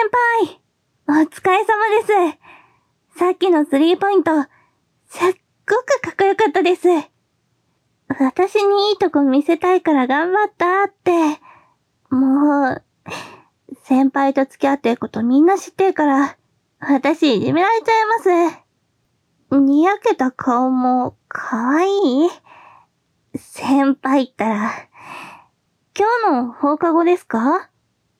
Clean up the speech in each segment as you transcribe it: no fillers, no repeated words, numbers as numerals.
輩、お疲れ様です。さっきのスリーポイント、すっごくかっこよかったです。私にいいとこ見せたいから頑張ったって。もう、先輩と付き合ってることみんな知ってるから、私いじめられちゃいます。にやけた顔もかわいい？先輩ったら、今日の放課後ですか？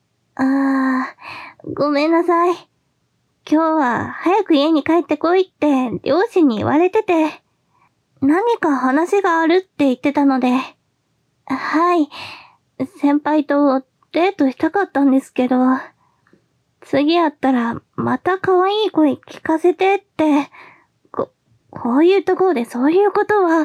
ごめんなさい。今日は早く家に帰ってこいって両親に言われてて、何か話があるって言ってたので、はい、先輩とデートしたかったんですけど、次会ったらまた可愛い声聞かせてって、こういうところでそういうことは、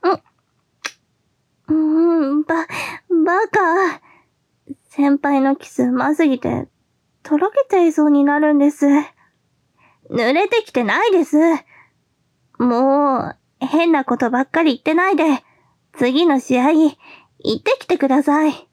バカ。先輩のキスうますぎて、とろけちゃいそうになるんです。濡れてきてないです。もう、変なことばっかり言ってないで、次の試合、行ってきてください。い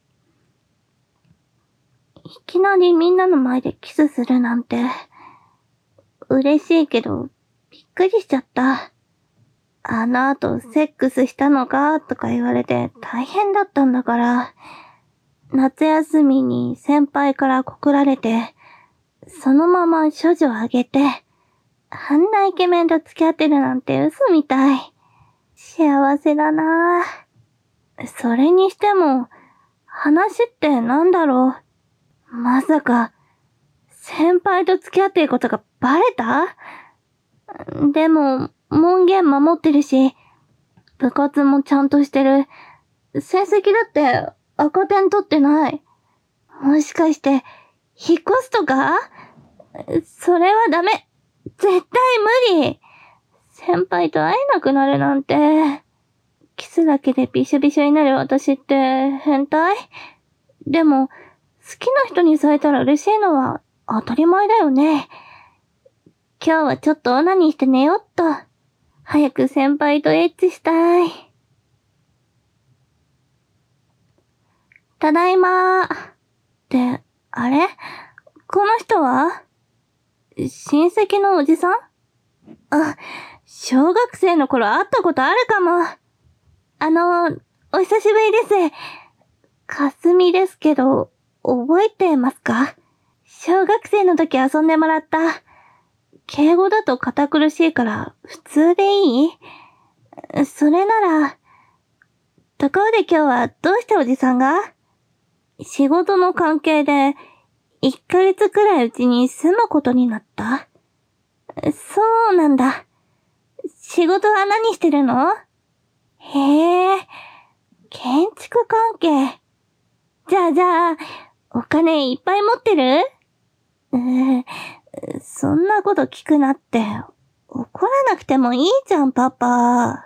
きなりみんなの前でキスするなんて、嬉しいけど、びっくりしちゃった。あの後、セックスしたのかとか言われて大変だったんだから、夏休みに先輩から告られて、そのまま処女あげて、あんなイケメンと付き合ってるなんて嘘みたい。幸せだなぁ。それにしても、話ってなんだろう。まさか、先輩と付き合ってることがバレた？でも、門限守ってるし、部活もちゃんとしてる。成績だって赤点取ってない。もしかして、引っ越すとか？それはダメ。絶対無理。先輩と会えなくなるなんて。キスだけでびしょびしょになる私って変態？でも、好きな人にされたら嬉しいのは当たり前だよね。今日はちょっとオナニーして寝よっと。早く先輩とエッチしたい。ただいまー。って、あれ？この人は？親戚のおじさん？小学生の頃会ったことあるかも。お久しぶりです。かすみですけど、覚えてますか？小学生の時遊んでもらった。敬語だと堅苦しいから普通でいい？それなら、ところで今日はどうしておじさんが？仕事の関係で1ヶ月くらいうちに住むことになった？そうなんだ。仕事は何してるの？へえ、建築関係。じゃあ、お金いっぱい持ってる？そんなこと聞くなって、怒らなくてもいいじゃん、パパ。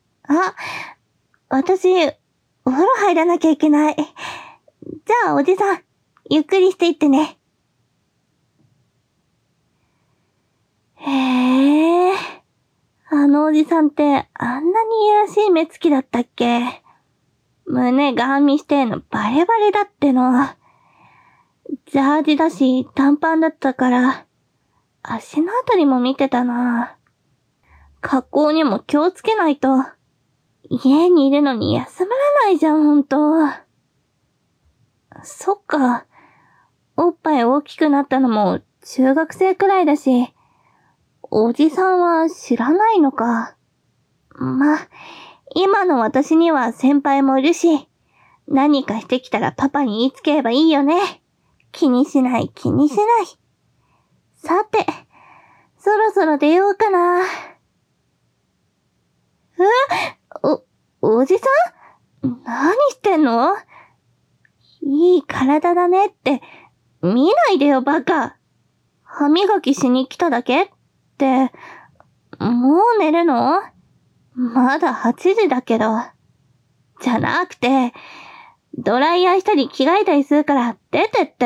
私、お風呂入らなきゃいけない。じゃあ、おじさん、ゆっくりしていってね。へえ、あのおじさんってあんなにいやらしい目つきだったっけ？胸ガン見してんのバレバレだっての。ジャージだし短パンだったから、足のあたりも見てたな。格好にも気をつけないと。家にいるのに休まらないじゃん、ほんと。そっか。おっぱい大きくなったのも中学生くらいだし、おじさんは知らないのか。今の私には先輩もいるし、何かしてきたらパパに言いつければいいよね。気にしない。さて、そろそろ出ようかな。おじさん？何してんの？いい体だねって、見ないでよバカ。歯磨きしに来ただけって、もう寝るの？まだ8時だけど。じゃなくて、ドライヤーしたり着替えたりするから出てって。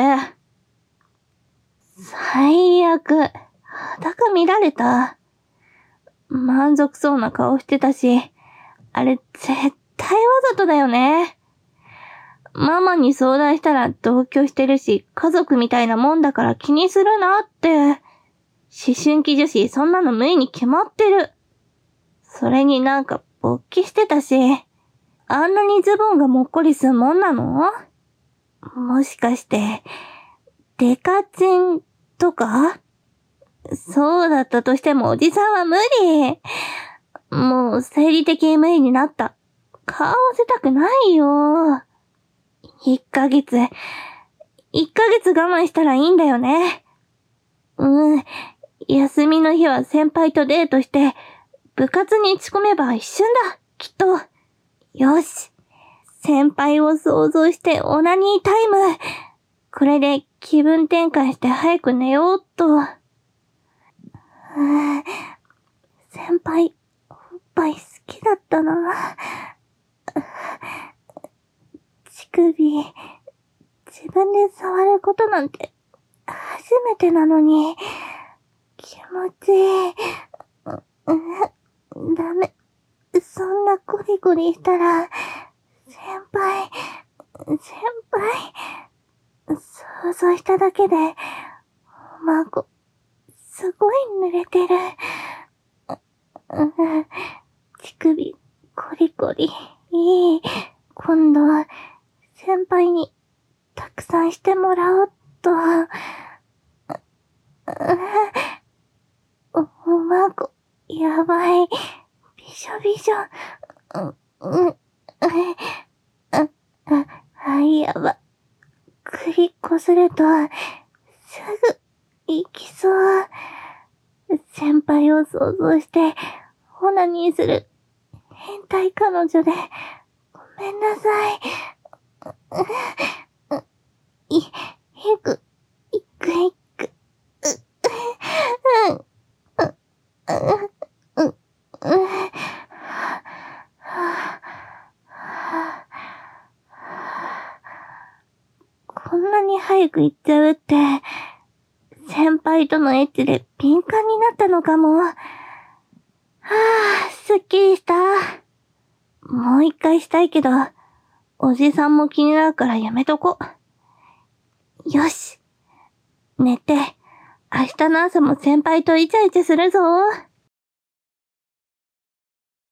最悪。裸見られた。満足そうな顔してたし、あれ絶対わざとだよね。 ママに相談したら同居してるし、家族みたいなもんだから気にするなって。思春期女子、そんなの無理に決まってる。それになんか勃起してたし、あんなにズボンがもっこりすんもんなの？もしかして、デカチンとか？そうだったとしてもおじさんは無理。もう生理的に無理になった。顔合わせたくないよ。1ヶ月我慢したらいいんだよね。休みの日は先輩とデートして、部活に打ち込めば一瞬だ、きっと。よし。先輩を想像してオナニータイム。これで気分転換して早く寝ようっと。先輩、おっぱい好きだったな。乳首、自分で触ることなんて初めてなのに、気持ちいい。ダメ。そんなゴリゴリしたら、先輩、想像しただけで、お孫、すごい濡れてる。乳首、ゴリゴリ、いい。今度は、先輩に、たくさんしてもらおうっと。お孫、やばい。びしょびしょ。やば。首こすると、すぐ、行きそう。先輩を想像して、オナニーする、変態彼女で、ごめんなさい。いく。こんなに早く行っちゃうって、先輩とのエッチで敏感になったのかも。すっきりした。もう一回したいけど、おじさんも気になるからやめとこ。よし。寝て、明日の朝も先輩とイチャイチャするぞ。